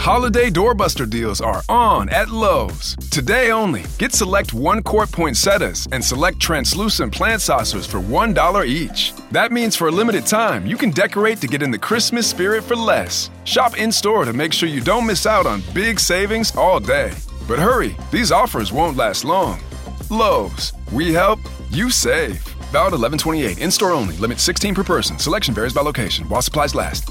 Holiday doorbuster deals are on at Lowe's. Today only, get select 1-quart poinsettias and select translucent plant saucers for $1 each. That means for a limited time, you can decorate to get in the Christmas spirit for less. Shop in-store to make sure you don't miss out on big savings all day. But hurry, these offers won't last long. Lowe's, we help, you save. Valid 11/28, in-store only, limit 16 per person. Selection varies by location, while supplies last.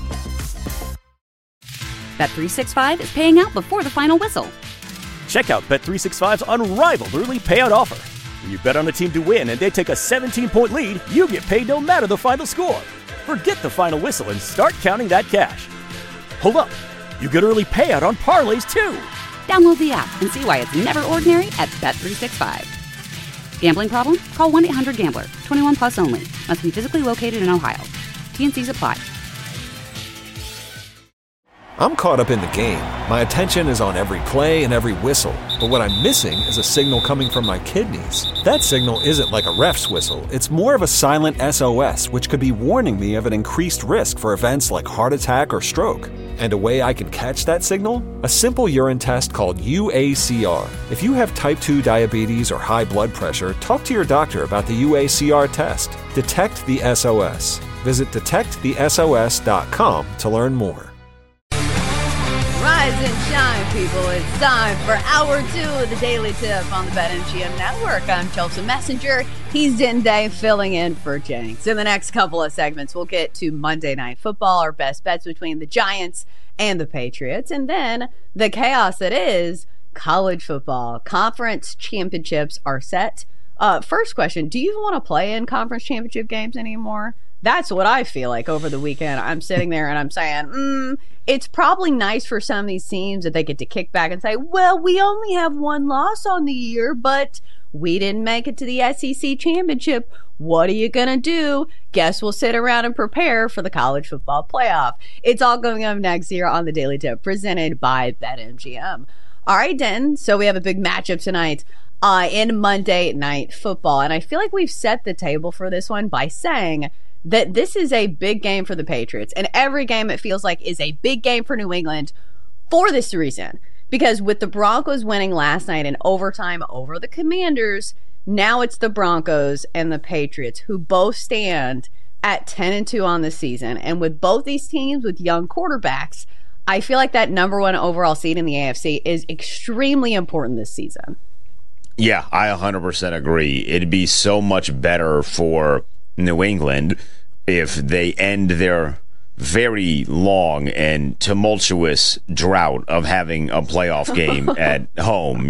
Bet365 is paying out before the final whistle. Check out Bet365's unrivaled early payout offer. When you bet on a team to win and they take a 17-point lead, you get paid no matter the final score. Forget the final whistle and start counting that cash. Hold up, you get early payout on parlays too. Download the app and see why it's never ordinary at Bet365. Gambling problem? Call 1-800-GAMBLER. 21 plus only. Must be physically located in Ohio. T&Cs apply. I'm caught up in the game. My attention is on every play and every whistle. But what I'm missing is a signal coming from my kidneys. That signal isn't like a ref's whistle. It's more of a silent SOS, which could be warning me of an increased risk for events like heart attack or stroke. And a way I can catch that signal? A simple urine test called UACR. If you have type 2 diabetes or high blood pressure, talk to your doctor about the UACR test. Detect the SOS. Visit detectthesos.com to learn more. Rise and shine, people. It's time for Hour 2 of the Daily Tip on the BetMGM Network. I'm Chelsea Messenger. He's Dende filling in for Jenks. In the next couple of segments, we'll get to Monday Night Football, our best bets between the Giants and the Patriots, and then the chaos that is college football. Conference championships are set. First question, do you even want to play in conference championship games anymore? That's what I feel like over the weekend. I'm sitting there and I'm saying, it's probably nice for some of these teams that they get to kick back and say, well, we only have one loss on the year, but we didn't make it to the SEC championship. What are you going to do? Guess we'll sit around and prepare for the college football playoff. It's all going up next here on the Daily Tip, presented by BetMGM. All right, Den. So we have a big matchup tonight in Monday Night Football. And I feel like we've set the table for this one by saying that this is a big game for the Patriots. And every game, it feels like, is a big game for New England for this reason. Because with the Broncos winning last night in overtime over the Commanders, now it's the Broncos and the Patriots who both stand at 10-2 on the season. And with both these teams with young quarterbacks, I feel like that number one overall seed in the AFC is extremely important this season. Yeah, I 100% agree. It'd be so much better for New England if they end their very long and tumultuous drought of having a playoff game at home.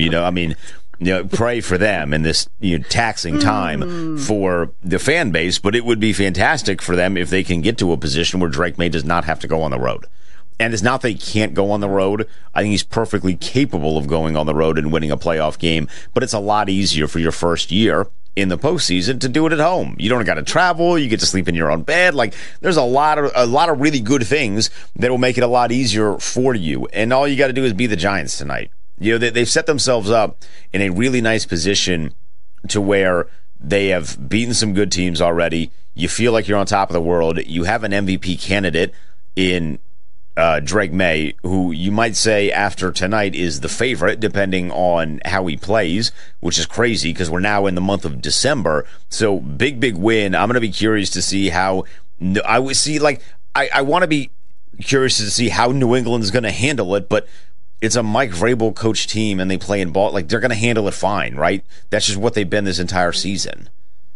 Pray for them in this taxing time for the fan base, but it would be fantastic for them if they can get to a position where Drake May does not have to go on the road. And it's not that he can't go on the road. I think he's perfectly capable of going on the road and winning a playoff game, but it's a lot easier for your first year in the postseason to do it at home. You don't got to travel. You get to sleep in your own bed. Like, there's a lot of really good things that will make it a lot easier for you. And all you got to do is be the Giants tonight. They've set themselves up in a really nice position to where they have beaten some good teams already. You feel like you're on top of the world. You have an MVP candidate in Drake May, who you might say after tonight is the favorite, depending on how he plays, which is crazy because we're now in the month of December. So big win. I'm going to be curious to see how I would see. I want to be curious to see how New England is going to handle it, but it's a Mike Vrabel coach team and they play in ball. Like, they're going to handle it fine, right? That's just what they've been this entire season.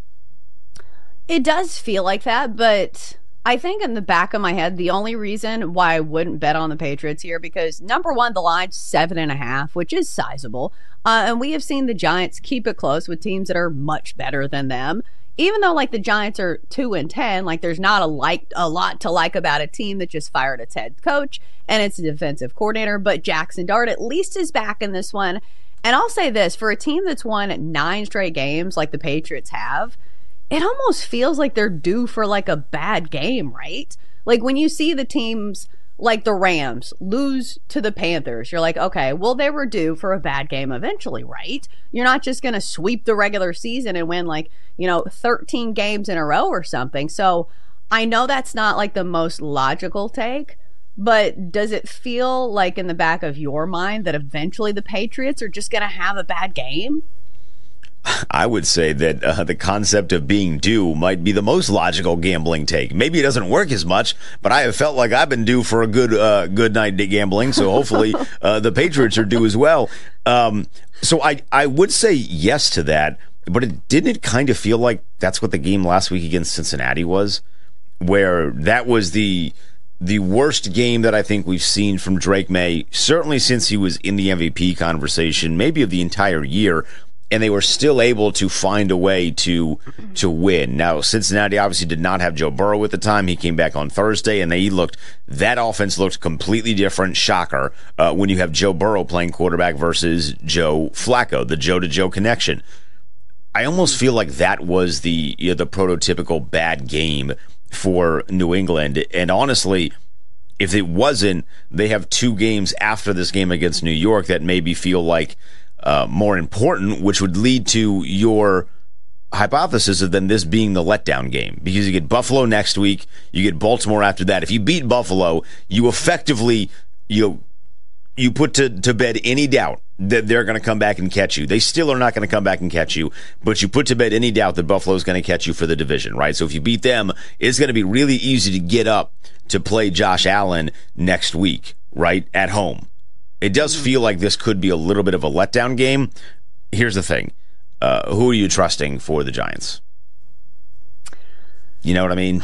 It does feel like that, but I think in the back of my head, the only reason why I wouldn't bet on the Patriots here, because number one, the line's 7.5, which is sizable. And we have seen the Giants keep it close with teams that are much better than them. Even though the Giants are 2-10, there's not a lot to like about a team that just fired its head coach and its defensive coordinator. But Jackson Dart at least is back in this one. And I'll say this, for a team that's won 9 straight games like the Patriots have, it almost feels like they're due for a bad game, right? When you see the teams like the Rams lose to the Panthers, you're like, okay, well, they were due for a bad game eventually, right? You're not just going to sweep the regular season and win 13 games in a row or something. So I know that's not the most logical take, But does it feel like in the back of your mind that eventually the Patriots are just going to have a bad game? I would say that the concept of being due might be the most logical gambling take. Maybe it doesn't work as much, but I have felt like I've been due for a good night gambling, so hopefully the Patriots are due as well. So I would say yes to that, but didn't it kind of feel like that's what the game last week against Cincinnati was, where that was the worst game that I think we've seen from Drake May, certainly since he was in the MVP conversation, maybe of the entire year. And they were still able to find a way to win. Now, Cincinnati obviously did not have Joe Burrow at the time. He came back on Thursday, and that offense looked completely different. Shocker, when you have Joe Burrow playing quarterback versus Joe Flacco, the Joe-to-Joe connection. I almost feel like that was the prototypical bad game for New England. And honestly, if it wasn't, they have 2 games after this game against New York that maybe feel like more important, which would lead to your hypothesis of then this being the letdown game, because you get Buffalo next week, you get Baltimore after that. If you beat Buffalo, you effectively you put to bed any doubt that they're going to come back and catch you. They still are not going to come back and catch you, but you put to bed any doubt that Buffalo is going to catch you for the division, right? So if you beat them, it's going to be really easy to get up to play Josh Allen next week, right, at home. It does feel like this could be a little bit of a letdown game. Here's the thing. Who are you trusting for the Giants? You know what I mean?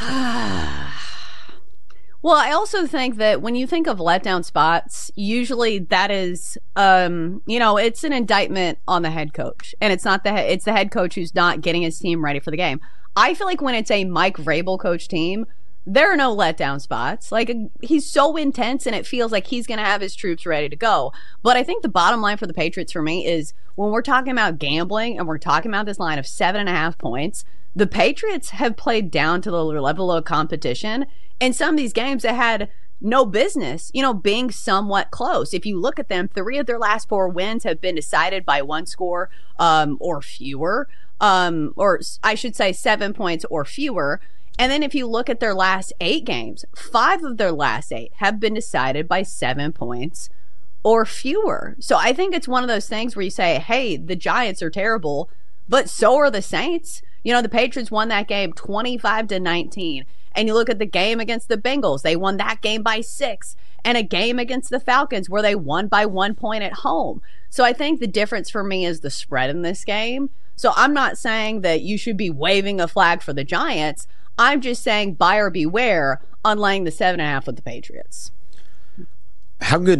Well, I also think that when you think of letdown spots, usually that is, it's an indictment on the head coach. And it's the head coach who's not getting his team ready for the game. I feel like when it's a Mike Vrabel coach team, there are no letdown spots. Like, he's so intense, and it feels like he's going to have his troops ready to go. But I think the bottom line for the Patriots for me is when we're talking about gambling and we're talking about this line of 7.5 points, the Patriots have played down to the level of competition. In some of these games that had no business, being somewhat close. If you look at them, 3 of their last 4 wins have been decided by 1 score or fewer, or I should say 7 points or fewer. And then if you look at their last 8 games, 5 of their last 8 have been decided by 7 points or fewer. So I think it's one of those things where you say, hey, the Giants are terrible, but so are the Saints. The Patriots won that game 25-19. And you look at the game against the Bengals, they won that game by 6. And a game against the Falcons where they won by 1 point at home. So I think the difference for me is the spread in this game. So I'm not saying that you should be waving a flag for the Giants. I'm just saying buyer beware on laying the 7.5 with the Patriots. How good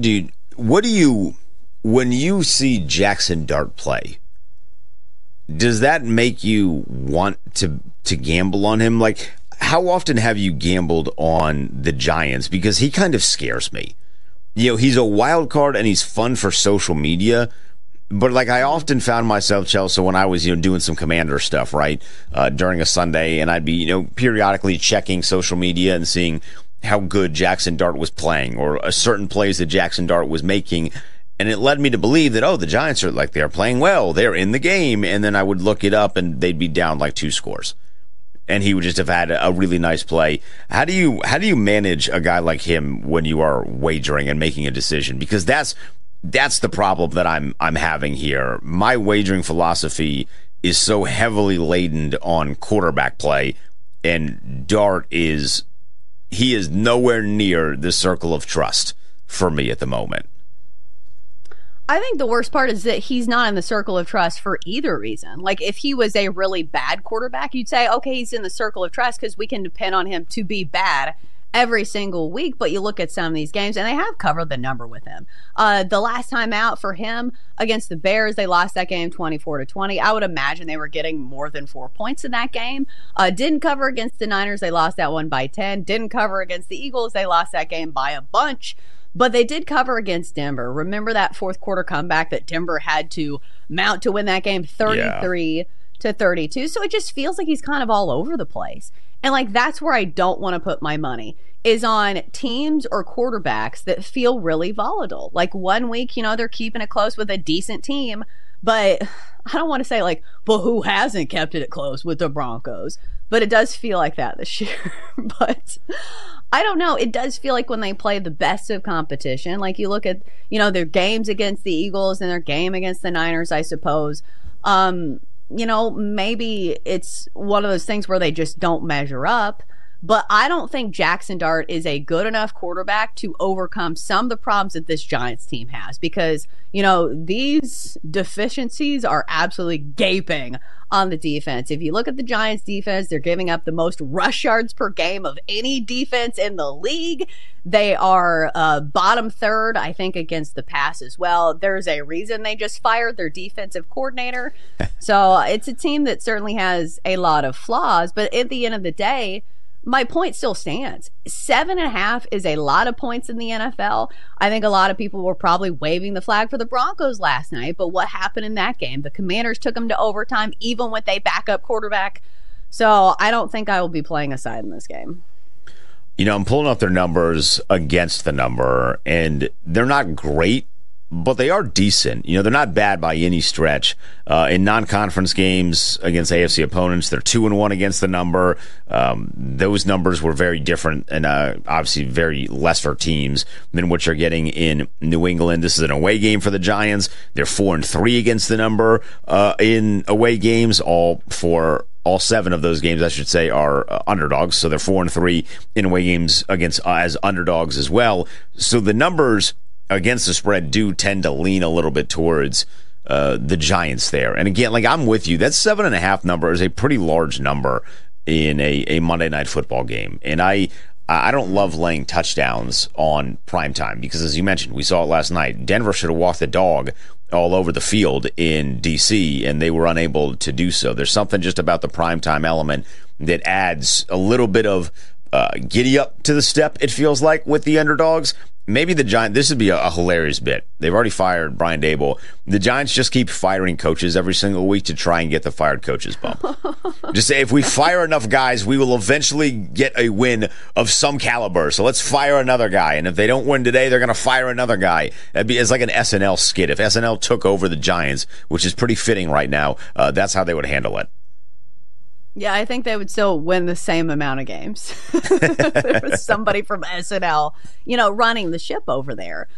when you see Jackson Dart play, does that make you want to gamble on him? Like, how often have you gambled on the Giants? Because he kind of scares me. He's a wild card and he's fun for social media. But like, I often found myself, Chelsea, when I was doing some Commander stuff, right, during a Sunday, and I'd be periodically checking social media and seeing how good Jackson Dart was playing or a certain plays that Jackson Dart was making, and it led me to believe that the Giants are they're playing well, they're in the game, and then I would look it up and they'd be down like 2 scores, and he would just have had a really nice play. How do you manage a guy like him when you are wagering and making a decision? Because that's the problem that I'm having here. My wagering philosophy is so heavily laden on quarterback play, and Dart is nowhere near the circle of trust for me at the moment. I think the worst part is that he's not in the circle of trust for either reason. Like, if he was a really bad quarterback, you'd say, okay, he's in the circle of trust because we can depend on him to be bad every single week. But you look at some of these games and they have covered the number with him. The last time out for him against the Bears, they lost that game 24-20. I would imagine they were getting more than 4 points in that game. Didn't cover against the Niners. They lost that one by 10. Didn't cover against the Eagles. They lost that game by a bunch. But they did cover against Denver. Remember that 4th quarter comeback that Denver had to mount to win that game 33-32. So it just feels like he's kind of all over the place. And like, that's where I don't want to put my money, is on teams or quarterbacks that feel really volatile. Like, one week, they're keeping it close with a decent team, but I don't want to say but who hasn't kept it close with the Broncos? But it does feel like that this year. But I don't know. It does feel like when they play the best of competition, like you look at, their games against the Eagles and their game against the Niners, I suppose. Maybe it's one of those things where they just don't measure up. But I don't think Jackson Dart is a good enough quarterback to overcome some of the problems that this Giants team has because, these deficiencies are absolutely gaping on the defense. If you look at the Giants defense, they're giving up the most rush yards per game of any defense in the league. They are bottom third, I think, against the pass as well. There's a reason they just fired their defensive coordinator. So it's a team that certainly has a lot of flaws. But at the end of the day, my point still stands. 7.5 is a lot of points in the NFL. I think a lot of people were probably waving the flag for the Broncos last night, but what happened in that game? The Commanders took them to overtime, even with a backup quarterback. So I don't think I will be playing a side in this game. I'm pulling up their numbers against the number, and they're not great, but they are decent. They're not bad by any stretch. In non-conference games against AFC opponents, they're 2-1 against the number. Those numbers were very different and obviously very lesser teams than what you're getting in New England. This is an away game for the Giants. They're 4-3 against the number in away games. All 7 of those games, I should say, are underdogs. So they're 4-3 in away games against as underdogs as well. So the numbers against the spread do tend to lean a little bit towards the Giants there. And again, I'm with you. That 7.5 number is a pretty large number in a Monday Night Football game. And I don't love laying touchdowns on primetime because, as you mentioned, we saw it last night. Denver should have walked the dog all over the field in D.C., and they were unable to do so. There's something just about the primetime element that adds a little bit of giddy up to the step, it feels like, with the underdogs. Maybe the Giants, this would be a hilarious bit. They've already fired Brian Daboll. The Giants just keep firing coaches every single week to try and get the fired coaches bump. Just say, if we fire enough guys, we will eventually get a win of some caliber. So let's fire another guy. And if they don't win today, they're going to fire another guy. It's like an SNL skit. If SNL took over the Giants, which is pretty fitting right now, that's how they would handle it. Yeah, I think they would still win the same amount of games. There was somebody from SNL, running the ship over there.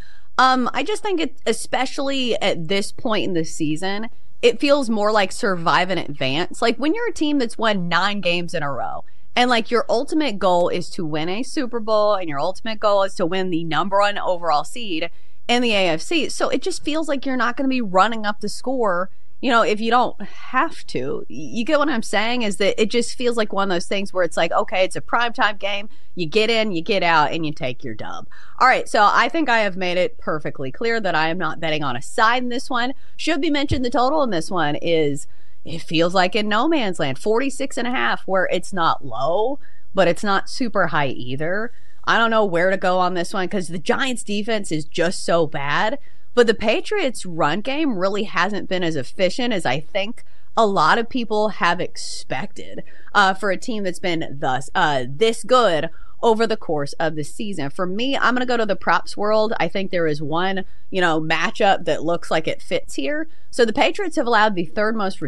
I just think it, especially at this point in the season, it feels more like survive and advance. Like when you're a team that's won 9 games in a row and your ultimate goal is to win a Super Bowl and your ultimate goal is to win the number 1 overall seed in the AFC. So it just feels like you're not going to be running up the score if you don't have to. You get what I'm saying? Is that it just feels like one of those things where it's like, okay, it's a primetime game. You get in, you get out, and you take your dub. All right, so I think I have made it perfectly clear that I am not betting on a side in this one. Should be mentioned, the total in this one is, it feels like in no man's land, 46.5, where it's not low, but it's not super high either. I don't know where to go on this one because the Giants defense is just so bad. But the Patriots' run game really hasn't been as efficient as I think a lot of people have expected for a team that's been this good over the course of the season. For me, I'm going to go to the props world. I think there is one, matchup that looks like it fits here. So the Patriots have allowed the 3rd most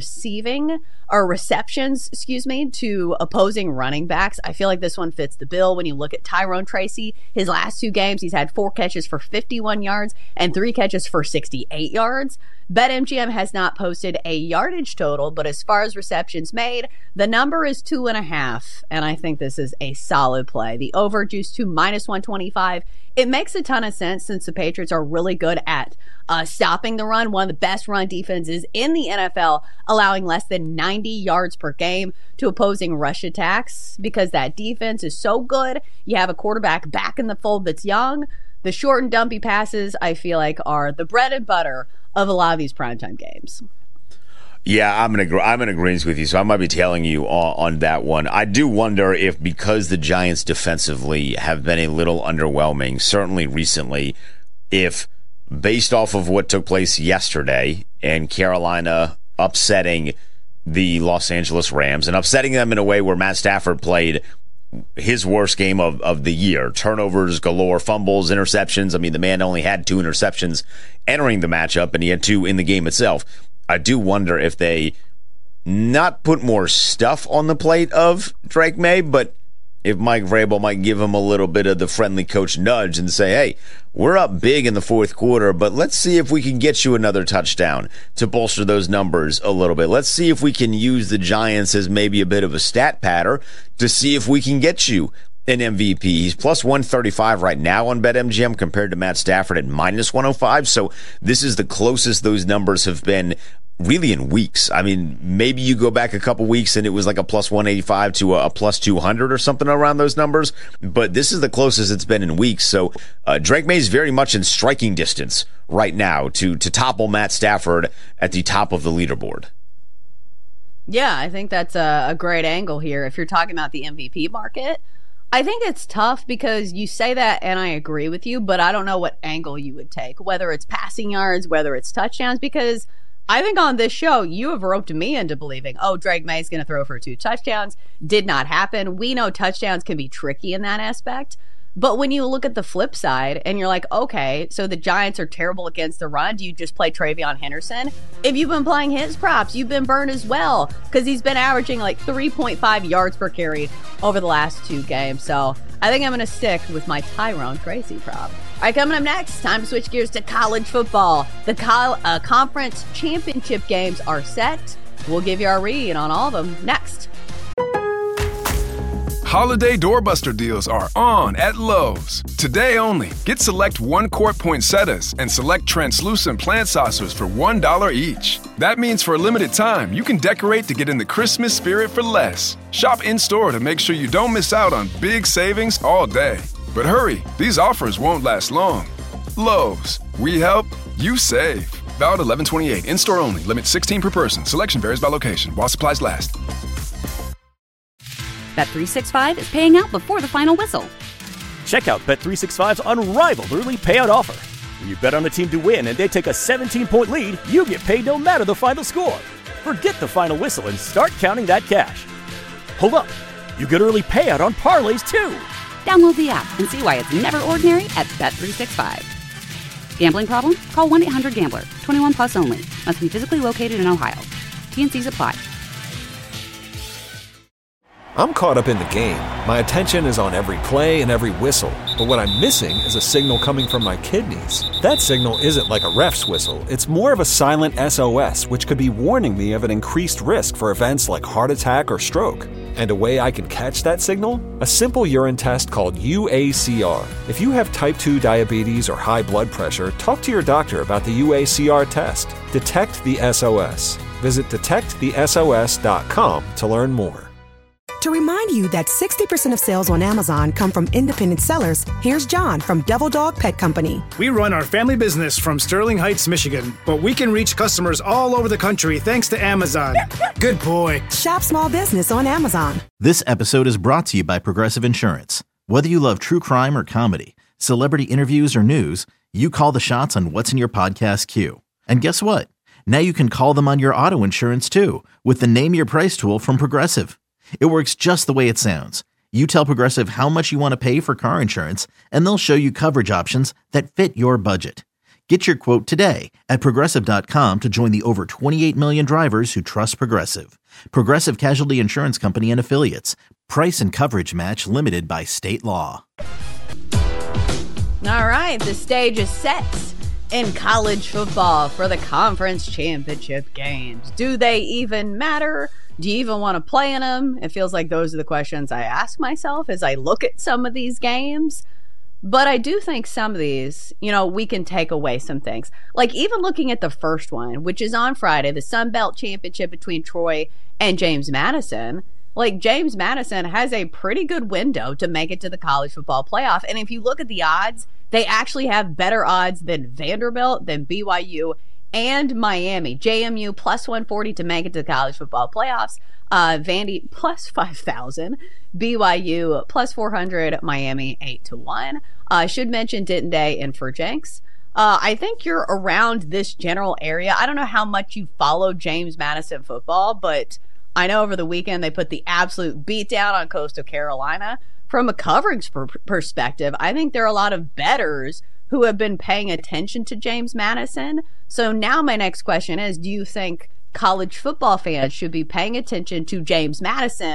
receptions, to opposing running backs. I feel like this one fits the bill. When you look at Tyrone Tracy, his last 2 games, he's had 4 catches for 51 yards and 3 catches for 68 yards. BetMGM has not posted a yardage total, but as far as receptions made, the number is 2.5, and I think this is a solid play. The over juiced to -125. It makes a ton of sense since the Patriots are really good at stopping the run, one of the best run defenses in the NFL, allowing less than 90 yards per game to opposing rush attacks. Because that defense is so good, you have a quarterback back in the fold that's young. The short and dumpy passes, I feel like, are the bread and butter of a lot of these primetime games. Yeah, I'm in agreement with you, so I might be tailing you on that one. I do wonder if, because the Giants defensively have been a little underwhelming, certainly recently, if based off of what took place yesterday and Carolina upsetting the Los Angeles Rams and upsetting them in a way where Matt Stafford played his worst game of the year. Turnovers galore, fumbles, interceptions. I mean, the man only had 2 interceptions entering the matchup, and he had 2 in the game itself. I do wonder if they not put more stuff on the plate of Drake May, but if Mike Vrabel might give him a little bit of the friendly coach nudge and say, hey, we're up big in the fourth quarter, but let's see if we can get you another touchdown to bolster those numbers a little bit. Let's see if we can use the Giants as maybe a bit of a stat patter to see if we can get you an MVP. He's plus 135 right now on BetMGM compared to Matt Stafford at minus 105. So this is the closest those numbers have been really in weeks. I mean, maybe you go back a couple weeks and it was like a plus 185 to a plus 200 or something around those numbers. But this is the closest it's been in weeks. So Drake May is very much in striking distance right now to topple Matt Stafford at the top of the leaderboard. Yeah, I think that's a great angle here. If you're talking about the MVP market, I think it's tough because you say that and I agree with you, but I don't know what angle you would take, whether it's passing yards, whether it's touchdowns, because I think on this show, you have roped me into believing, oh, Drake May is going to throw for 2 touchdowns. Did not happen. We know touchdowns can be tricky in that aspect. But when you look at the flip side and you're like, okay, so the Giants are terrible against the run. Do you just play TreVeyon Henderson? If you've been playing his props, you've been burned as well because he's been averaging like 3.5 yards per carry over the last 2 games. So I think I'm going to stick with my Tyrone Tracy prop. All right, coming up next, time to switch gears to college football. The conference championship games are set. We'll give you our read on all of them next. Holiday doorbuster deals are on at Lowe's. Today only, get select 1-quart poinsettias and select translucent plant saucers for $1 each. That means for a limited time, you can decorate to get in the Christmas spirit for less. Shop in-store to make sure you don't miss out on big savings all day. But hurry, these offers won't last long. Lowe's, we help, you save. Valid 11/28, in-store only, limit 16 per person. Selection varies by location, while supplies last. Bet365 is paying out before the final whistle. Check out Bet365's unrivaled early payout offer. When you bet on a team to win and they take a 17-point lead, you get paid no matter the final score. Forget the final whistle and start counting that cash. Hold up, you get early payout on parlays too. Download the app and see why it's never ordinary at Bet365. Gambling problem? Call 1-800-GAMBLER. 21 plus only. Must be physically located in Ohio. T&Cs apply. I'm caught up in the game. My attention is on every play and every whistle. But what I'm missing is a signal coming from my kidneys. That signal isn't like a ref's whistle. It's more of a silent SOS, which could be warning me of an increased risk for events like heart attack or stroke. And a way I can catch that signal? A simple urine test called UACR. If you have type 2 diabetes or high blood pressure, talk to your doctor about the UACR test. Detect the SOS. Visit detectthesos.com to learn more. To remind you that 60% of sales on Amazon come from independent sellers, here's John from Devil Dog Pet Company. We run our family business from Sterling Heights, Michigan, but we can reach customers all over the country thanks to Amazon. Good boy. Shop small business on Amazon. This episode is brought to you by Progressive Insurance. Whether you love true crime or comedy, celebrity interviews or news, you call the shots on what's in your podcast queue. And guess what? Now you can call them on your auto insurance too with the Name Your Price tool from Progressive. It works just the way it sounds. You tell Progressive how much you want to pay for car insurance, and they'll show you coverage options that fit your budget. Get your quote today at Progressive.com to join the over 28 million drivers who trust Progressive. Progressive Casualty Insurance Company and Affiliates. Price and coverage match limited by state law. All right, the stage is set in college football for the conference championship games. Do they even matter? Do you even want to play in them? It feels like those are the questions I ask myself as I look at some of these games. But I do think some of these, we can take away some things. Like even looking at the first one, which is on Friday, the Sun Belt Championship between Troy and James Madison. Like James Madison has a pretty good window to make it to the college football playoff. And if you look at the odds, they actually have better odds than Vanderbilt, than BYU, and Miami. JMU plus 140 to make it to the college football playoffs. Vandy plus 5,000. BYU plus 400. Miami 8-1. Should mention Denton Day and for Jenks. I think you're around this general area. I don't know how much you follow James Madison football, but I know over the weekend they put the absolute beat down on Coastal Carolina. From a coverage perspective, I think there are a lot of bettors who have been paying attention to James Madison. So now my next question is, do you think college football fans should be paying attention to James Madison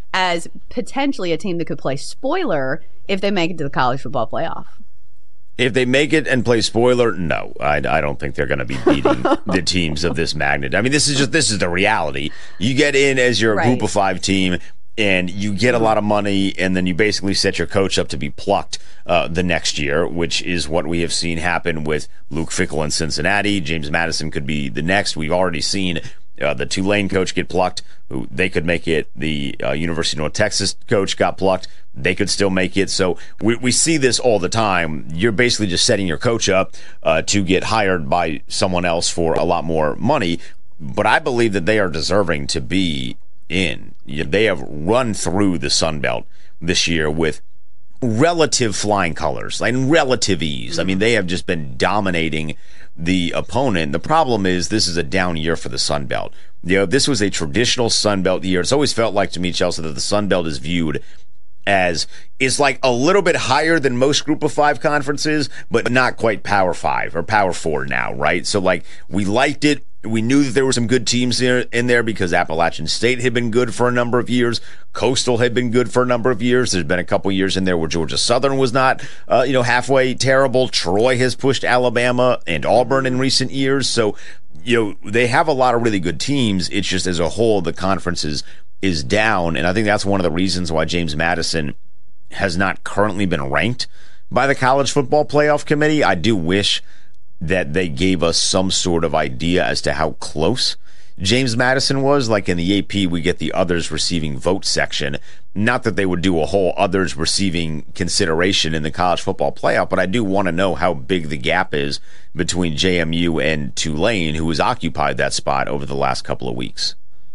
as potentially a team that could play spoiler if they make it to the college football playoff. If they make it and play spoiler, no, I don't think they're going to be beating the teams of this magnitude. I mean, this is the reality. You get in as your group of 5 team, and you get a lot of money, and then you basically set your coach up to be plucked the next year, which is what we have seen happen with Luke Fickell in Cincinnati. James Madison could be the next. We've already seen the Tulane coach get plucked. They could make it. The University of North Texas coach got plucked. They could still make it. So we see this all the time. You're basically just setting your coach up to get hired by someone else for a lot more money. But I believe that they are deserving to be in. They have run through the Sun Belt this year with relative flying colors and relative ease. I mean, they have just been dominating the opponent. The problem is this is a down year for the Sun Belt. This was a traditional Sun Belt year. It's always felt like to me, Chelsea, that the Sun Belt is viewed as is like a little bit higher than most group of 5 conferences, but not quite Power 5 or Power 4 now, right? So like we liked it. We knew that there were some good teams in there because Appalachian State had been good for a number of years. Coastal had been good for a number of years. There's been a couple years in there where Georgia Southern was not, halfway terrible. Troy has pushed Alabama and Auburn in recent years. So, they have a lot of really good teams. It's just as a whole, the conference is down. And I think that's one of the reasons why James Madison has not currently been ranked by the College Football Playoff Committee. I do wish that they gave us some sort of idea as to how close James Madison was. Like in the AP, we get the others receiving vote section. Not that they would do a whole others receiving consideration in the college football playoff, but I do want to know how big the gap is between JMU and Tulane, who has occupied that spot over the last couple of weeks.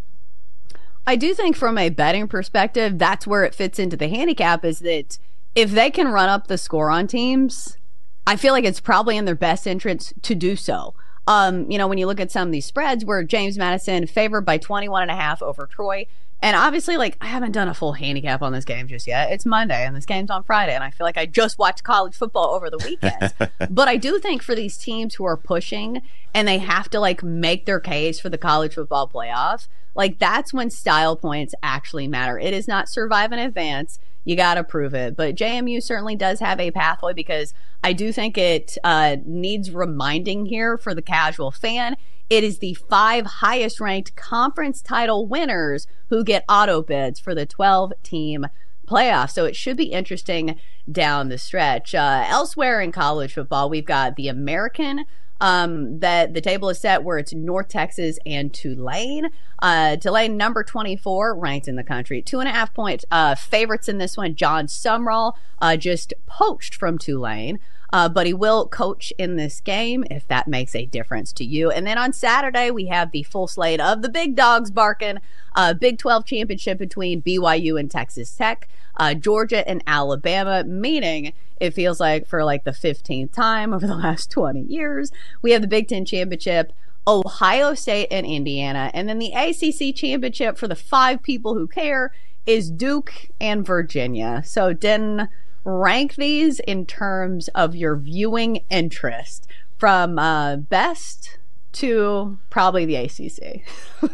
I do think from a betting perspective, that's where it fits into the handicap, is that if they can run up the score on teams, I feel like it's probably in their best interest to do so. When you look at some of these spreads where James Madison favored by 21.5 over Troy, and obviously, I haven't done a full handicap on this game just yet. It's Monday, and this game's on Friday, and I feel like I just watched college football over the weekend. But I do think for these teams who are pushing, and they have to, make their case for the college football playoff, that's when style points actually matter. It is not survive and advance. You got to prove it. But JMU certainly does have a pathway, because I do think it needs reminding here for the casual fan. It is the 5 highest ranked conference title winners who get auto bids for the 12-team playoff. So it should be interesting down the stretch. Elsewhere in college football, we've got the American, that the table is set where it's North Texas and Tulane. Tulane, number 24, ranked in the country. 2.5 point favorites in this one. John Sumrall just poached from Tulane, but he will coach in this game if that makes a difference to you. And then on Saturday, we have the full slate of the big dogs barking. Big 12 championship between BYU and Texas Tech. Georgia and Alabama, meaning it feels like for the 15th time over the last 20 years. We have the Big Ten championship, Ohio State and Indiana. And then the ACC championship, for the 5 people who care, is Duke and Virginia. So Den, rank these in terms of your viewing interest from best to probably the ACC.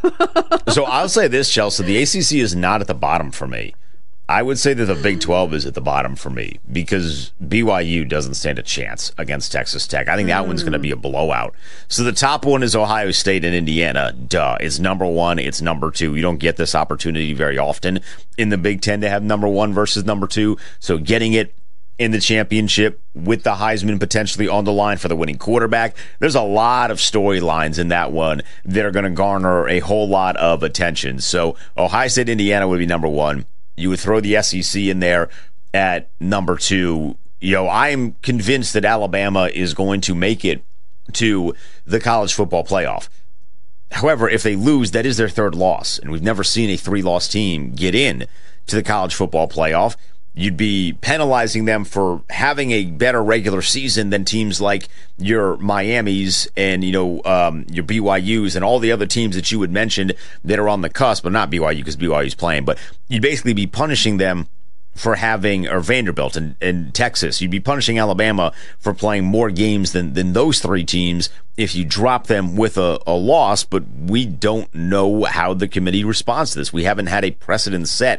So I'll say this, Chelsea, the ACC is not at the bottom for me. I would say that the Big 12 is at the bottom for me, because BYU doesn't stand a chance against Texas Tech. I think that one's going to be a blowout. So the top one is Ohio State and Indiana. Duh. It's number 1. It's number 2. You don't get this opportunity very often in the Big 10 to have number 1 versus number 2. So getting it in the championship with the Heisman potentially on the line for the winning quarterback, there's a lot of storylines in that one that are going to garner a whole lot of attention. So Ohio State, Indiana would be number 1. You would throw the SEC in there at number 2. I am convinced that Alabama is going to make it to the college football playoff. However, if they lose, that is their 3rd loss, and we've never seen a 3-loss team get in to the college football playoff. You'd be penalizing them for having a better regular season than teams like your Miamis and, your BYUs and all the other teams that you had mentioned that are on the cusp, but not BYU because BYU's playing, but you'd basically be punishing them for having, or Vanderbilt and Texas, you'd be punishing Alabama for playing more games than those 3 teams if you drop them with a loss, but we don't know how the committee responds to this. We haven't had a precedent set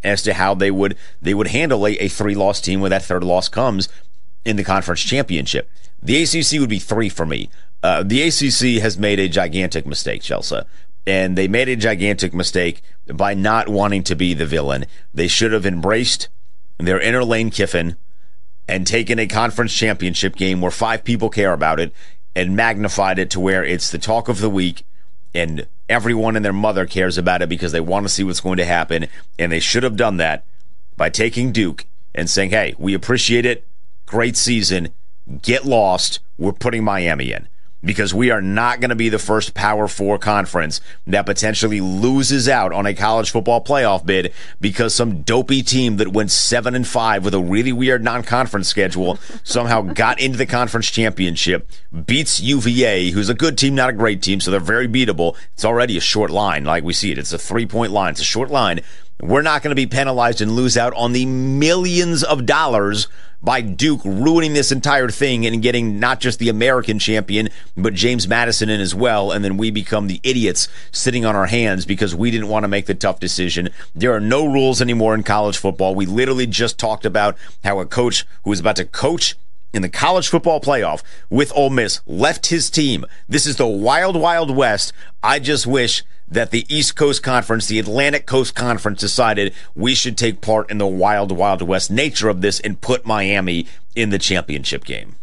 as to how they would handle a 3-loss team when that third loss comes in the conference championship. The ACC would be 3 for me. The ACC has made a gigantic mistake, Chelsea. And they made a gigantic mistake by not wanting to be the villain. They should have embraced their inner Lane Kiffin and taken a conference championship game where 5 people care about it and magnified it to where it's the talk of the week and everyone and their mother cares about it because they want to see what's going to happen. And they should have done that by taking Duke and saying, hey, we appreciate it. Great season. Get lost. We're putting Miami in. Because we are not going to be the first Power 4 conference that potentially loses out on a college football playoff bid because some dopey team that went 7-5 with a really weird non-conference schedule somehow got into the conference championship, beats UVA, who's a good team, not a great team, so they're very beatable. It's already a short line, like we see it. It's a 3-point line. It's a short line. We're not going to be penalized and lose out on the millions of dollars by Duke ruining this entire thing and getting not just the American champion, but James Madison in as well, and then we become the idiots sitting on our hands because we didn't want to make the tough decision. There are no rules anymore in college football. We literally just talked about how a coach who was about to coach in the college football playoff with Ole Miss left his team. This is the wild, wild west. I just wish that the East Coast Conference, the Atlantic Coast Conference, decided we should take part in the wild, wild west nature of this and put Miami in the championship game.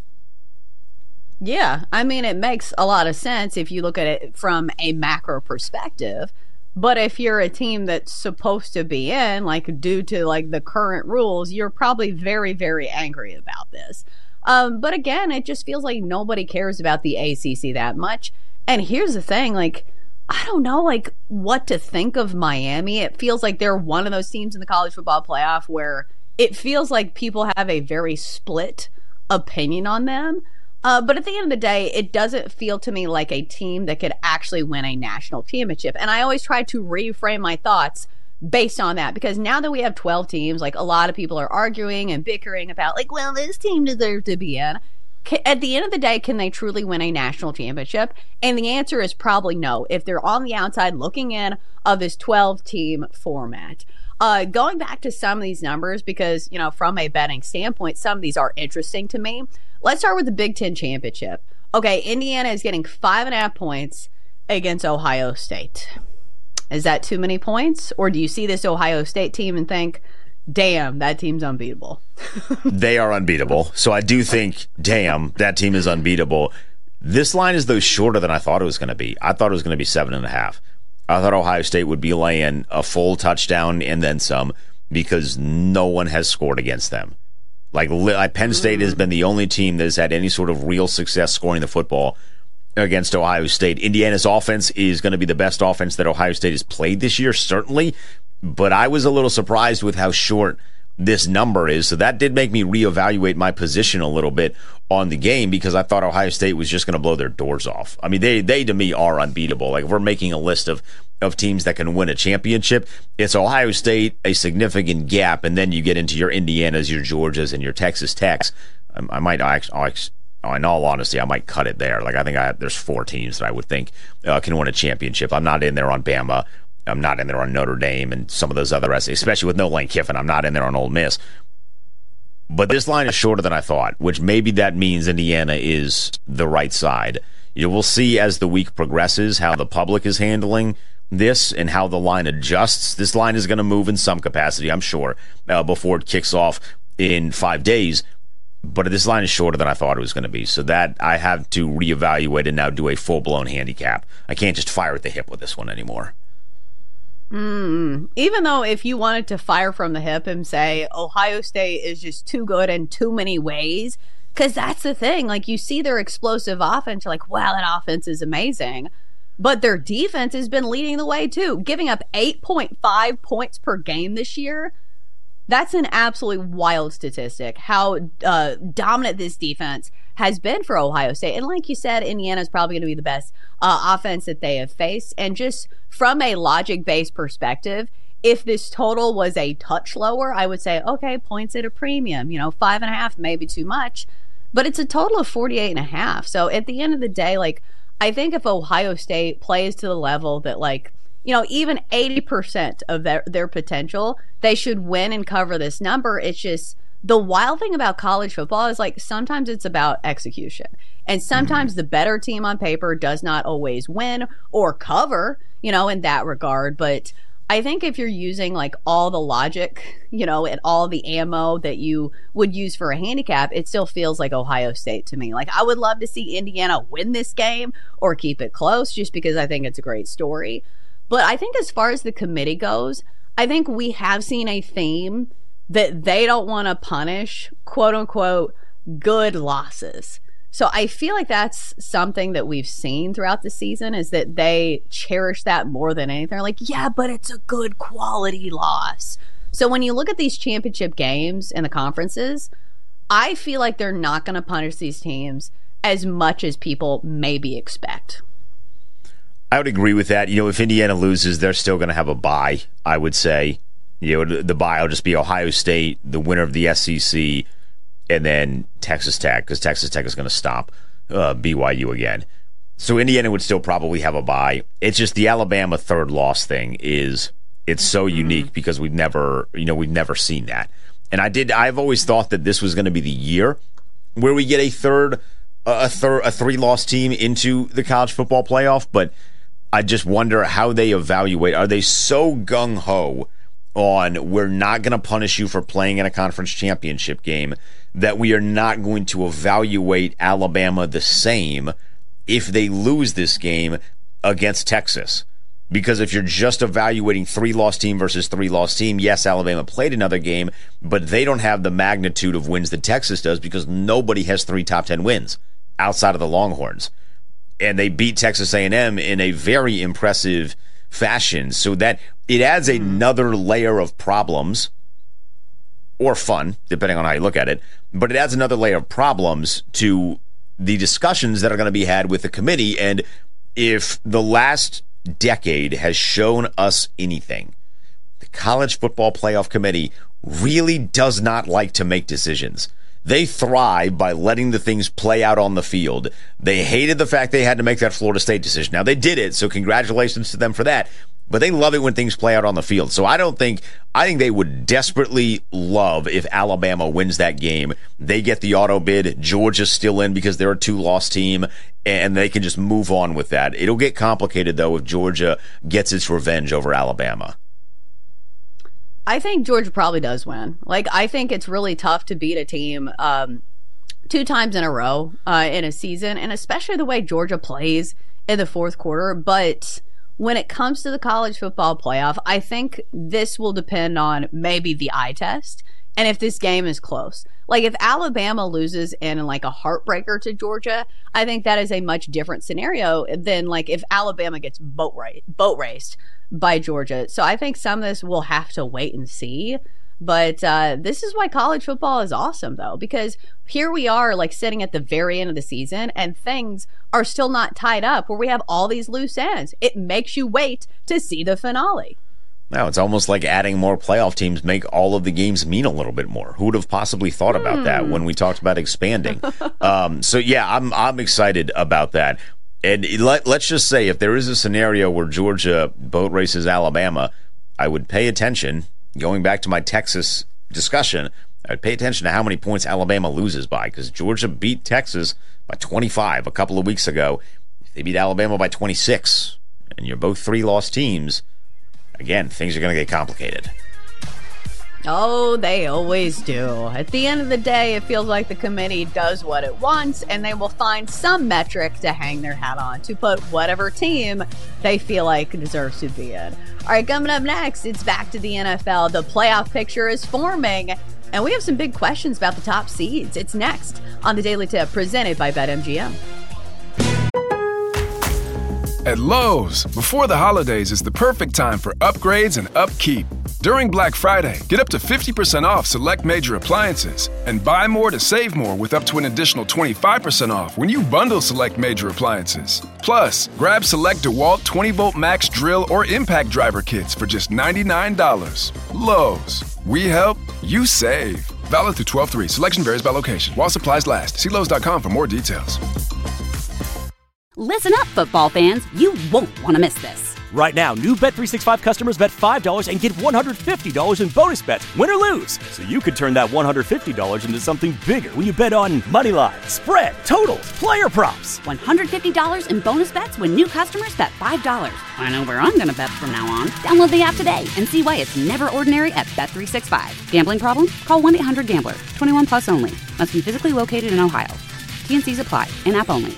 Yeah, I mean, it makes a lot of sense if you look at it from a macro perspective. But if you're a team that's supposed to be in, like due to like the current rules, you're probably very, very angry about this. But again, it just feels like nobody cares about the ACC that much. And here's the thing, like, I don't know, like, what to think of Miami. It feels like they're one of those teams in the college football playoff where it feels like people have a very split opinion on them. But at the end of the day, it doesn't feel to me like a team that could actually win a national championship. And I always try to reframe my thoughts based on that, because now that we have 12 teams, like, a lot of people are arguing and bickering about, like, well, this team deserves to be in. At the end of the day, can they truly win a national championship? And the answer is probably no, if they're on the outside looking in of this 12-team format. Going back to some of these numbers, because, you know, from a betting standpoint, some of these are interesting to me. Let's start with the Big Ten championship. Okay, Indiana is getting 5.5 points against Ohio State. Is that too many points? Or do you see this Ohio State team and think, damn, that team's unbeatable? They are unbeatable. So I do think, damn, that team is unbeatable. This line is, though, shorter than I thought it was going to be. I thought it was going to be 7.5. I thought Ohio State would be laying a full touchdown and then some because no one has scored against them. Like Penn State has been the only team that has had any sort of real success scoring the football against Ohio State. Indiana's offense is going to be the best offense that Ohio State has played this year, certainly. But I was a little surprised with how short this number is. So that did make me reevaluate my position a little bit on the game because I thought Ohio State was just going to blow their doors off. I mean, they to me are unbeatable. Like, if we're making a list of teams that can win a championship, it's Ohio State, a significant gap, and then you get into your Indianas, your Georgias, and your Texas Techs. I might actually, in all honesty, I might cut it there. Like, I think there's 4 teams that I would think can win a championship. I'm not in there on Bama. I'm not in there on Notre Dame and some of those other essays, especially with no Lane Kiffin. I'm not in there on Ole Miss. But this line is shorter than I thought, which maybe that means Indiana is the right side. You will see as the week progresses how the public is handling this and how the line adjusts. This line is going to move in some capacity, I'm sure, before it kicks off in 5 days. But this line is shorter than I thought it was going to be. So that I have to reevaluate and now do a full-blown handicap. I can't just fire at the hip with this one anymore. Even though if you wanted to fire from the hip and say Ohio State is just too good in too many ways, because that's the thing, like, you see their explosive offense, you're like, wow, that offense is amazing, but their defense has been leading the way too, giving up 8.5 points per game this year. That's an absolutely wild statistic, how dominant this defense has been for Ohio State. And like you said, Indiana's probably going to be the best offense that they have faced. And just from a logic-based perspective, if this total was a touch lower, I would say, okay, points at a premium. 5.5 maybe too much. But it's a total of 48.5. So at the end of the day, like, I think if Ohio State plays to the level that, like, even 80% of their potential, they should win and cover this number. It's just the wild thing about college football is like sometimes it's about execution. And sometimes the better team on paper does not always win or cover, in that regard. But I think if you're using like all the logic, and all the ammo that you would use for a handicap, it still feels like Ohio State to me. Like I would love to see Indiana win this game or keep it close just because I think it's a great story. But I think as far as the committee goes, I think we have seen a theme that they don't want to punish, quote unquote, good losses. So I feel like that's something that we've seen throughout the season is that they cherish that more than anything. They're like, yeah, but it's a good quality loss. So when you look at these championship games and the conferences, I feel like they're not going to punish these teams as much as people maybe expect. I would agree with that. If Indiana loses, they're still going to have a bye, I would say. The bye will just be Ohio State, the winner of the SEC, and then Texas Tech, because Texas Tech is going to stop BYU again. So Indiana would still probably have a bye. It's just the Alabama third loss thing it's so unique because we've never seen that. And I've always thought that this was going to be the year where we get a three-loss team into the college football playoff, but I just wonder how they evaluate. Are they so gung-ho on we're not going to punish you for playing in a conference championship game that we are not going to evaluate Alabama the same if they lose this game against Texas? Because if you're just evaluating three-loss team versus three-loss team, yes, Alabama played another game, but they don't have the magnitude of wins that Texas does because nobody has 3 top 10 wins outside of the Longhorns. And they beat Texas A&M in a very impressive fashion, so that it adds another layer of problems, or fun, depending on how you look at it, but it adds another layer of problems to the discussions that are going to be had with the committee. And if the last decade has shown us anything, the College Football Playoff Committee really does not like to make decisions. They thrive by letting the things play out on the field. They hated the fact they had to make that Florida State decision. Now, they did it, so congratulations to them for that. But they love it when things play out on the field. So I think they would desperately love if Alabama wins that game. They get the auto bid. Georgia's still in because they're a 2-loss team, and they can just move on with that. It'll get complicated, though, if Georgia gets its revenge over Alabama. I think Georgia probably does win. Like, I think it's really tough to beat a team 2 times in a row in a season, and especially the way Georgia plays in the fourth quarter. But when it comes to the college football playoff, I think this will depend on maybe the eye test and if this game is close. Like, if Alabama loses in like a heartbreaker to Georgia, I think that is a much different scenario than like if Alabama gets boat raced by Georgia. So I think some of this we'll have to wait and see. But this is why college football is awesome, though, because here we are like sitting at the very end of the season and things are still not tied up where we have all these loose ends. It makes you wait to see the finale. Now, it's almost like adding more playoff teams make all of the games mean a little bit more. Who would have possibly thought about that when we talked about expanding? So, yeah, I'm excited about that. And let's just say if there is a scenario where Georgia boat races Alabama, I would pay attention. Going back to my Texas discussion, I'd pay attention to how many points Alabama loses by, because Georgia beat Texas by 25 a couple of weeks ago. If they beat Alabama by 26, and you're both 3-loss teams, again, things are going to get complicated. Oh, they always do. At the end of the day, it feels like the committee does what it wants, and they will find some metric to hang their hat on to put whatever team they feel like deserves to be in. All right, coming up next, it's back to the NFL. The playoff picture is forming, and we have some big questions about the top seeds. It's next on the Daily Tip, presented by BetMGM. At Lowe's, before the holidays is the perfect time for upgrades and upkeep. During Black Friday, get up to 50% off select major appliances and buy more to save more with up to an additional 25% off when you bundle select major appliances. Plus, grab select DeWalt 20-volt max drill or impact driver kits for just $99. Lowe's, we help, you save. Valid through 12/3. Selection varies by location. While supplies last. See Lowe's.com for more details. Listen up, football fans. You won't want to miss this. Right now, new Bet365 customers bet $5 and get $150 in bonus bets, win or lose. So you could turn that $150 into something bigger when you bet on moneyline, spread, totals, player props. $150 in bonus bets when new customers bet $5. I know where I'm going to bet from now on. Download the app today and see why it's never ordinary at Bet365. Gambling problem? Call 1-800-GAMBLER. 21 plus only. Must be physically located in Ohio. T&Cs apply. In-app only.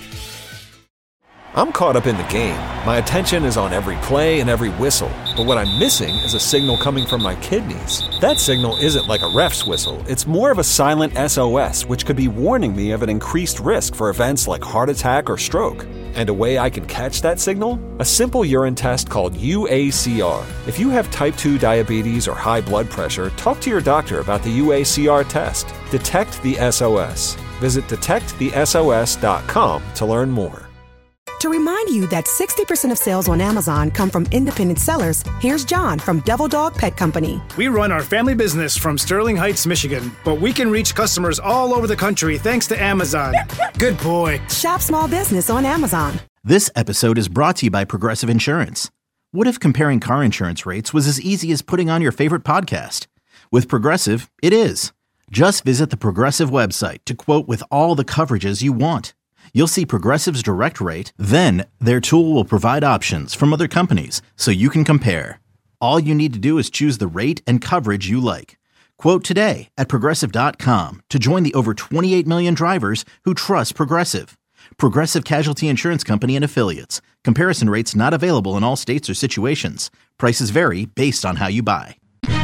I'm caught up in the game. My attention is on every play and every whistle. But what I'm missing is a signal coming from my kidneys. That signal isn't like a ref's whistle. It's more of a silent SOS, which could be warning me of an increased risk for events like heart attack or stroke. And a way I can catch that signal? A simple urine test called UACR. If you have type 2 diabetes or high blood pressure, talk to your doctor about the UACR test. Detect the SOS. Visit detectthesos.com to learn more. To remind you that 60% of sales on Amazon come from independent sellers, here's John from Devil Dog Pet Company. We run our family business from Sterling Heights, Michigan, but we can reach customers all over the country thanks to Amazon. Good boy. Shop small business on Amazon. This episode is brought to you by Progressive Insurance. What if comparing car insurance rates was as easy as putting on your favorite podcast? With Progressive, it is. Just visit the Progressive website to quote with all the coverages you want. You'll see Progressive's direct rate, then their tool will provide options from other companies so you can compare. All you need to do is choose the rate and coverage you like. Quote today at Progressive.com to join the over 28 million drivers who trust Progressive. Progressive Casualty Insurance Company and Affiliates. Comparison rates not available in all states or situations. Prices vary based on how you buy.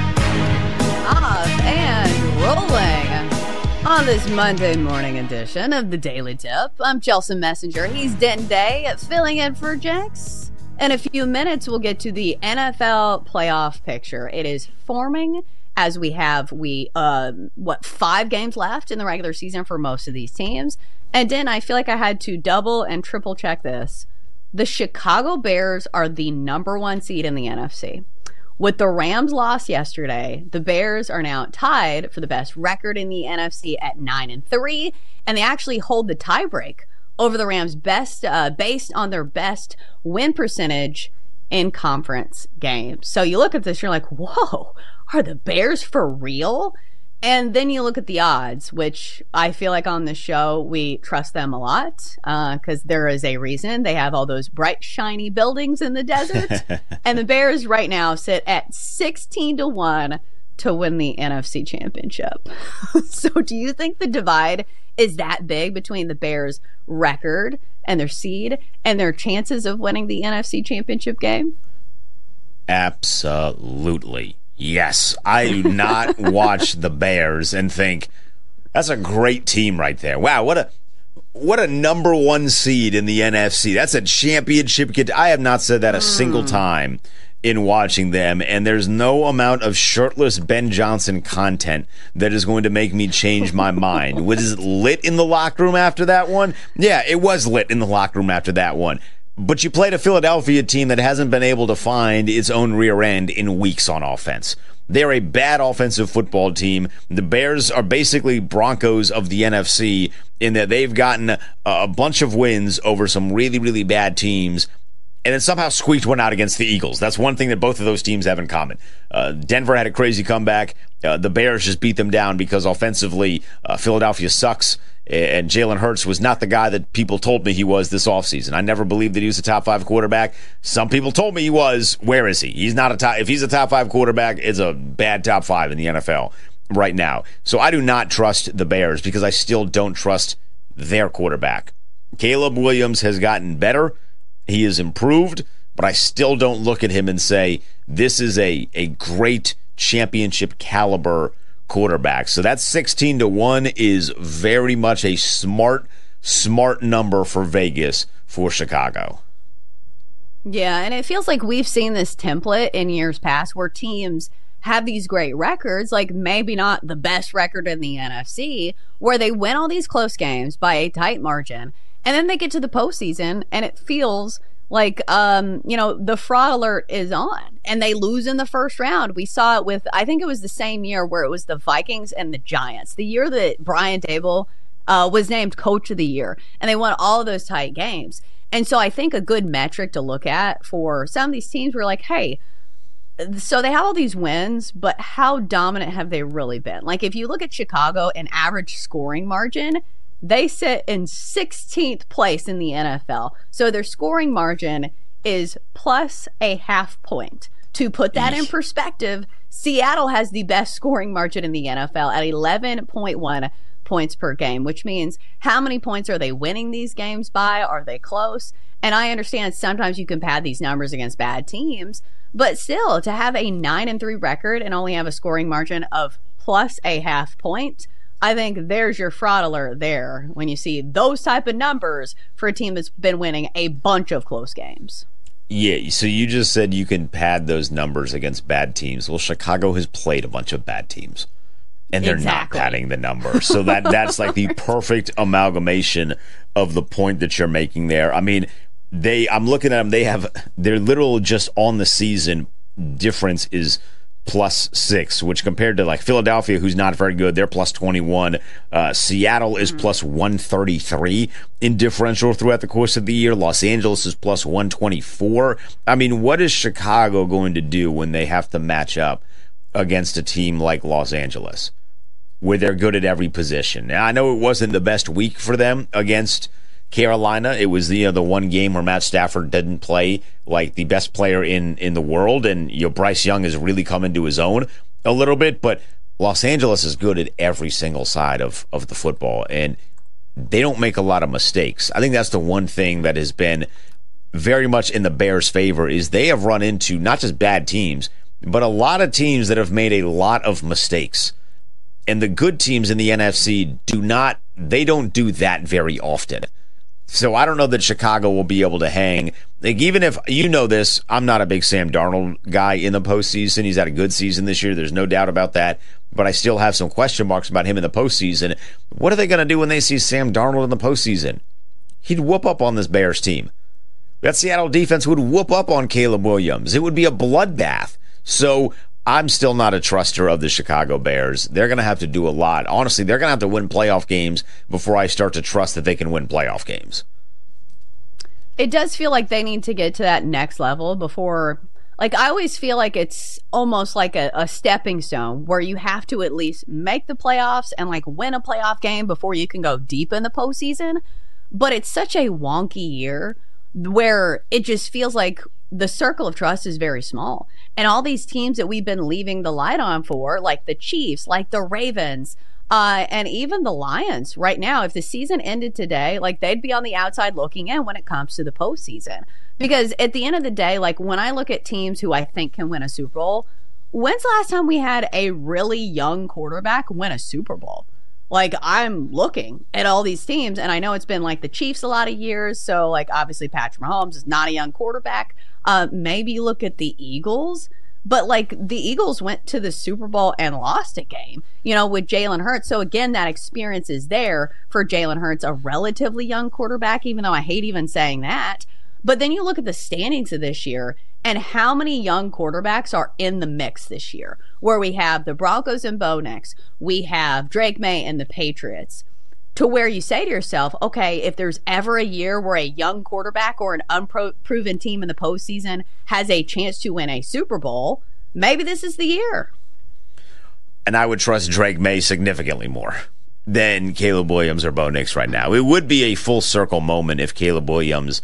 Off and rolling. On this Monday morning edition of the Daily Tip, I'm Chelsea Messenger. He's Denton Day, filling in for Jenks. In a few minutes, we'll get to the NFL playoff picture. It is forming as we have 5 games left in the regular season for most of these teams. And then I feel like I had to double and triple check this. The Chicago Bears are the number 1 seed in the NFC. With the Rams' loss yesterday, the Bears are now tied for the best record in the NFC at 9-3, and they actually hold the tiebreak over the Rams' best based on their best win percentage in conference games. So you look at this, you're like, whoa, are the Bears for real? And then you look at the odds, which I feel like on this show, we trust them a lot because there is a reason. They have all those bright, shiny buildings in the desert. And the Bears right now sit at 16-1 to win the NFC Championship. So do you think the divide is that big between the Bears' record and their seed and their chances of winning the NFC Championship game? Absolutely. Yes, I do not watch the Bears and think that's a great team right there. Wow, what a number 1 seed in the NFC. That's a championship. I have not said that a single time in watching them, and there's no amount of shirtless Ben Johnson content that is going to make me change my mind. Was it lit in the locker room after that one? Yeah, it was lit in the locker room after that one. But you played a Philadelphia team that hasn't been able to find its own rear end in weeks on offense. They're a bad offensive football team. The Bears are basically Broncos of the NFC in that they've gotten a bunch of wins over some really, really bad teams and then somehow squeaked one out against the Eagles. That's one thing that both of those teams have in common. Denver had a crazy comeback. The Bears just beat them down because offensively Philadelphia sucks. And Jalen Hurts was not the guy that people told me he was this offseason. I never believed that he was a top 5 quarterback. Some people told me he was. Where is he? He's not a top. If he's a top 5 quarterback, it's a bad top 5 in the NFL right now. So I do not trust the Bears because I still don't trust their quarterback. Caleb Williams has gotten better. He has improved, but I still don't look at him and say, this is a great championship caliber quarterback. So that 16-1 is very much a smart number for Vegas for Chicago. Yeah, and it feels like we've seen this template in years past where teams have these great records, like maybe not the best record in the NFC, where they win all these close games by a tight margin, and then they get to the postseason, and it feels like, the fraud alert is on, and they lose in the first round. We saw it with, I think it was the same year where it was the Vikings and the Giants. The year that Brian Daboll was named coach of the year, and they won all of those tight games. And so I think a good metric to look at for some of these teams were like, hey, so they have all these wins, but how dominant have they really been? Like if you look at Chicago, an average scoring margin, they sit in 16th place in the NFL. So their scoring margin is plus a half point. To put that in perspective, Seattle has the best scoring margin in the NFL at 11.1 points per game, which means how many points are they winning these games by? Are they close? And I understand sometimes you can pad these numbers against bad teams, but still, to have a 9-3 record and only have a scoring margin of plus a half point, I think there's your fraud alert there when you see those type of numbers for a team that's been winning a bunch of close games. Yeah, so you just said you can pad those numbers against bad teams. Well, Chicago has played a bunch of bad teams, and they're not padding the number. So that's like the perfect amalgamation of the point that you're making there. I mean, I'm looking at them. Their literal just on the season difference is +6, which compared to like Philadelphia, who's not very good, they're +21. Seattle is +133 in differential throughout the course of the year. Los Angeles is +124. I mean, what is Chicago going to do when they have to match up against a team like Los Angeles, where they're good at every position? Now, I know it wasn't the best week for them against Carolina. It was the one game where Matt Stafford didn't play like the best player in the world, and Bryce Young has really come into his own a little bit. But Los Angeles is good at every single side of the football, and they don't make a lot of mistakes. I think that's the one thing that has been very much in the Bears' favor is they have run into not just bad teams, but a lot of teams that have made a lot of mistakes. And the good teams in the NFC don't do that very often. So I don't know that Chicago will be able to hang. Like, even if, this, I'm not a big Sam Darnold guy in the postseason. He's had a good season this year. There's no doubt about that. But I still have some question marks about him in the postseason. What are they going to do when they see Sam Darnold in the postseason? He'd whoop up on this Bears team. That Seattle defense would whoop up on Caleb Williams. It would be a bloodbath. So I'm still not a truster of the Chicago Bears. They're going to have to do a lot. Honestly, they're going to have to win playoff games before I start to trust that they can win playoff games. It does feel like they need to get to that next level before, like, I always feel like it's almost like a stepping stone where you have to at least make the playoffs and like win a playoff game before you can go deep in the postseason. But it's such a wonky year where it just feels like the circle of trust is very small. And all these teams that we've been leaving the light on for, like the Chiefs, like the Ravens, and even the Lions right now, if the season ended today, like they'd be on the outside looking in when it comes to the postseason. Because at the end of the day, like when I look at teams who I think can win a Super Bowl, when's the last time we had a really young quarterback win a Super Bowl? Like, I'm looking at all these teams, and I know it's been like the Chiefs a lot of years. So, like, obviously Patrick Mahomes is not a young quarterback. Maybe look at the Eagles. But, like, the Eagles went to the Super Bowl and lost a game, with Jalen Hurts. So, again, that experience is there for Jalen Hurts, a relatively young quarterback, even though I hate even saying that. But then you look at the standings of this year and how many young quarterbacks are in the mix this year, where we have the Broncos and Bo Nix, we have Drake May and the Patriots, to where you say to yourself, okay, if there's ever a year where a young quarterback or an unproven team in the postseason has a chance to win a Super Bowl, maybe this is the year. And I would trust Drake May significantly more than Caleb Williams or Bo Nix right now. It would be a full circle moment if Caleb Williams,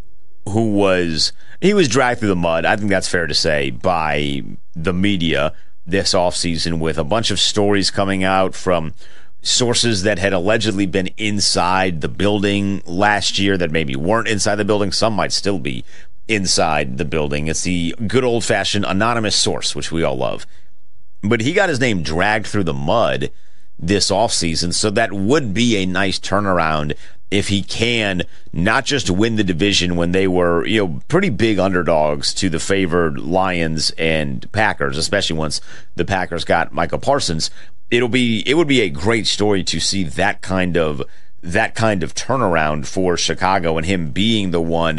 he was dragged through the mud, I think that's fair to say, by the media this offseason with a bunch of stories coming out from sources that had allegedly been inside the building last year that maybe weren't inside the building. Some might still be inside the building. It's the good old-fashioned anonymous source, which we all love. But he got his name dragged through the mud this offseason, so that would be a nice turnaround if he can not just win the division when they were, pretty big underdogs to the favored Lions and Packers, especially once the Packers got Micah Parsons. It would be a great story to see that kind of turnaround for Chicago and him being the one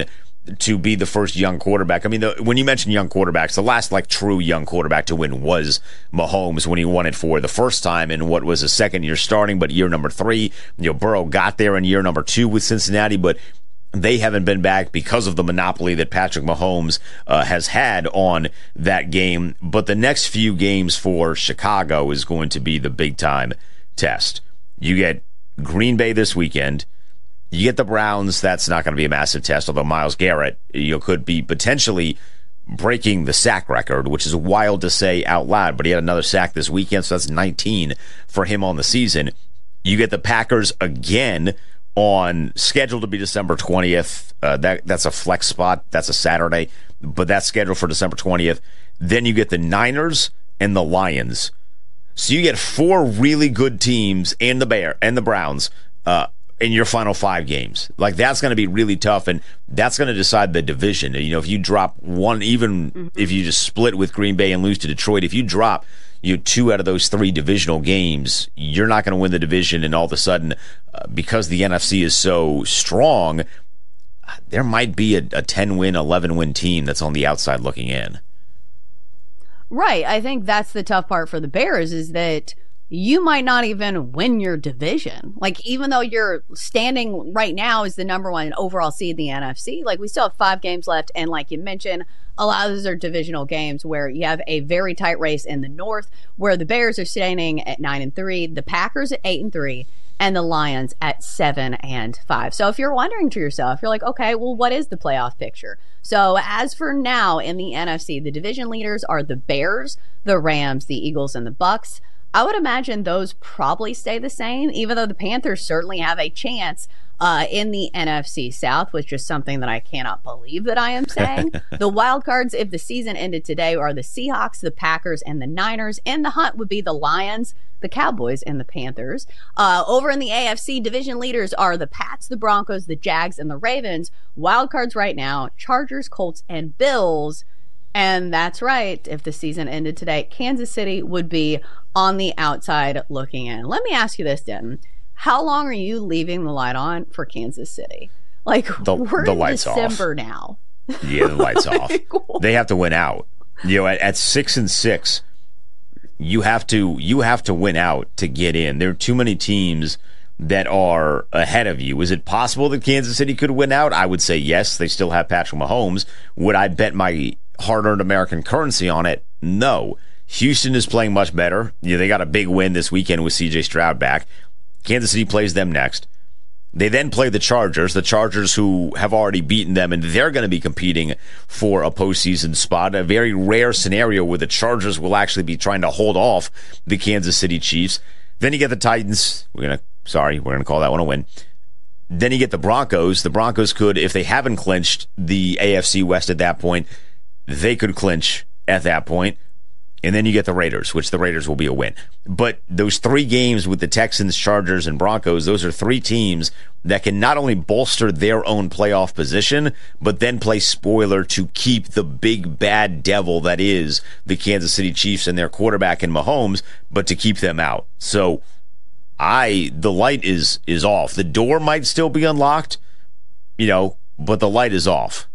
to be the first young quarterback. I mean, when you mention young quarterbacks, the last true young quarterback to win was Mahomes when he won it for the first time in what was a second year starting, but year number 3. Burrow got there in year number 2 with Cincinnati, but they haven't been back because of the monopoly that Patrick Mahomes has had on that game. But the next few games for Chicago is going to be the big-time test. You get Green Bay this weekend. You get the Browns. That's not going to be a massive test, although Myles Garrett could be potentially breaking the sack record, which is wild to say out loud, but he had another sack this weekend, so that's 19 for him on the season. You get the Packers again on schedule to be December 20th. That's a flex spot. That's a Saturday, but that's scheduled for December 20th. Then you get the Niners and the Lions. So you get 4 really good teams and the Browns in your final 5 games. That's going to be really tough, and that's going to decide the division. If you drop one, even if you just split with Green Bay and lose to Detroit, if you drop 2 out of those 3 divisional games, you're not going to win the division, and all of a sudden, because the NFC is so strong, there might be a 10-win, 11-win team that's on the outside looking in. Right. I think that's the tough part for the Bears, is that you might not even win your division. Even though you're standing right now as the number 1 overall seed in the NFC, we still have 5 games left, and like you mentioned, a lot of those are divisional games where you have a very tight race in the North, where the Bears are standing at 9-3, the Packers at 8-3, and the Lions at 7-5. So if you're wondering to yourself, you're like, okay, well, what is the playoff picture? So as for now in the NFC, the division leaders are the Bears, the Rams, the Eagles, and the Bucks. I would imagine those probably stay the same, even though the Panthers certainly have a chance in the NFC South, which is something that I cannot believe that I am saying. The wild cards, if the season ended today, are the Seahawks, the Packers, and the Niners. In the hunt would be the Lions, the Cowboys, and the Panthers. Over in the AFC, division leaders are the Pats, the Broncos, the Jags, and the Ravens. Wild cards right now, Chargers, Colts, and Bills. And that's right. If the season ended today, Kansas City would be on the outside looking in. Let me ask you this, Denton. How long are you leaving the light on for Kansas City? We're in December now. Yeah, the lights off. They have to win out. At 6-6, you have to win out to get in. There are too many teams that are ahead of you. Is it possible that Kansas City could win out? I would say yes. They still have Patrick Mahomes. Would I bet my hard-earned American currency on it? No. Houston is playing much better. They got a big win this weekend with C.J. Stroud back. Kansas City plays them next. They then play the Chargers who have already beaten them, and they're going to be competing for a postseason spot. A very rare scenario where the Chargers will actually be trying to hold off the Kansas City Chiefs. Then you get the Titans. We're going to call that one a win. Then you get the Broncos. The Broncos could, if they haven't clinched the AFC West at that point, they could clinch at that point. And then you get the Raiders, which the Raiders will be a win. But those 3 games with the Texans, Chargers, and Broncos, those are 3 teams that can not only bolster their own playoff position, but then play spoiler to keep the big bad devil that is the Kansas City Chiefs and their quarterback in Mahomes, but to keep them out. So the light is off. The door might still be unlocked, but the light is off.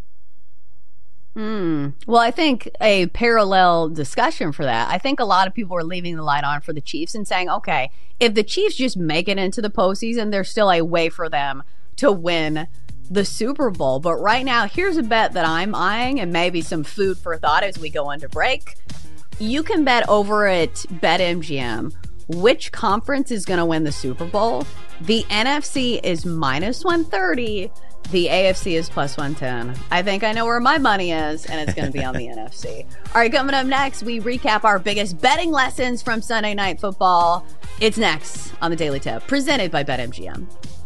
Well, I think a parallel discussion for that. I think a lot of people are leaving the light on for the Chiefs and saying, okay, if the Chiefs just make it into the postseason, there's still a way for them to win the Super Bowl. But right now, here's a bet that I'm eyeing, and maybe some food for thought as we go into break. You can bet over at BetMGM which conference is going to win the Super Bowl. The NFC is -130. The AFC is +110. I think I know where my money is, and it's going to be on the NFC. All right, coming up next, we recap our biggest betting lessons from Sunday Night Football. It's next on the Daily Tip, presented by BetMGM.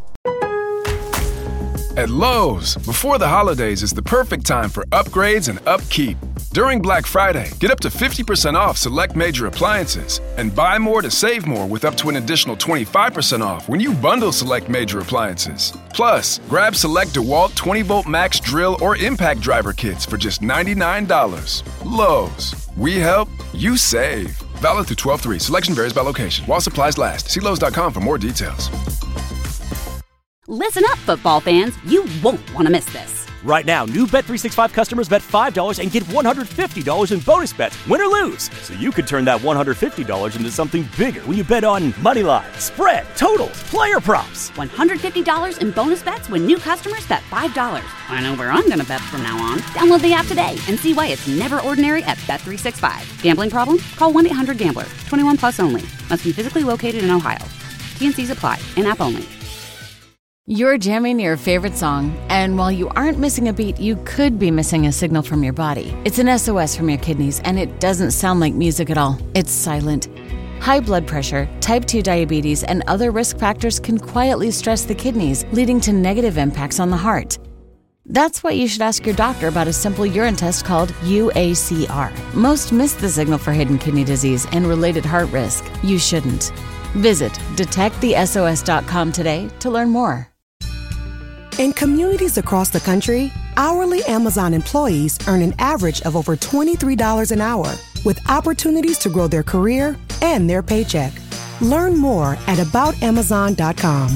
At Lowe's, before the holidays is the perfect time for upgrades and upkeep. During Black Friday, get up to 50% off select major appliances and buy more to save more with up to an additional 25% off when you bundle select major appliances. Plus, grab select DeWalt 20-volt max drill or impact driver kits for just $99. Lowe's, we help, you save. Valid through 12/3. Selection varies by location. While supplies last. See Lowe's.com for more details. Listen up, football fans. You won't want to miss this. Right now, new Bet365 customers bet $5 and get $150 in bonus bets, win or lose. So you could turn that $150 into something bigger when you bet on moneyline, spread, totals, player props. $150 in bonus bets when new customers bet $5. I know where I'm going to bet from now on. Download the app today and see why it's never ordinary at Bet365. Gambling problem? Call 1-800-GAMBLER. 21 plus only. Must be physically located in Ohio. T&Cs apply. In-app only. You're jamming your favorite song, and while you aren't missing a beat, you could be missing a signal from your body. It's an SOS from your kidneys, and it doesn't sound like music at all. It's silent. High blood pressure, type 2 diabetes, and other risk factors can quietly stress the kidneys, leading to negative impacts on the heart. That's why you should ask your doctor about a simple urine test called UACR. Most miss the signal for hidden kidney disease and related heart risk. You shouldn't. Visit detectthesos.com today to learn more. In communities across the country, hourly Amazon employees earn an average of over $23 an hour, with opportunities to grow their career and their paycheck. Learn more at aboutamazon.com.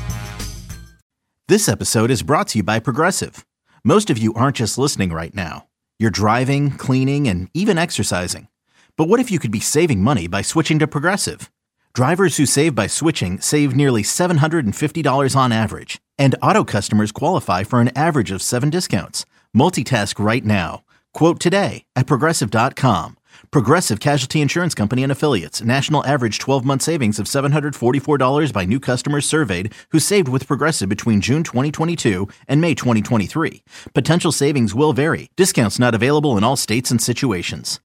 This episode is brought to you by Progressive. Most of you aren't just listening right now. You're driving, cleaning, and even exercising. But what if you could be saving money by switching to Progressive? Drivers who save by switching save nearly $750 on average, and auto customers qualify for an average of 7 discounts. Multitask right now. Quote today at Progressive.com. Progressive Casualty Insurance Company and Affiliates. National average 12-month savings of $744 by new customers surveyed who saved with Progressive between June 2022 and May 2023. Potential savings will vary. Discounts not available in all states and situations.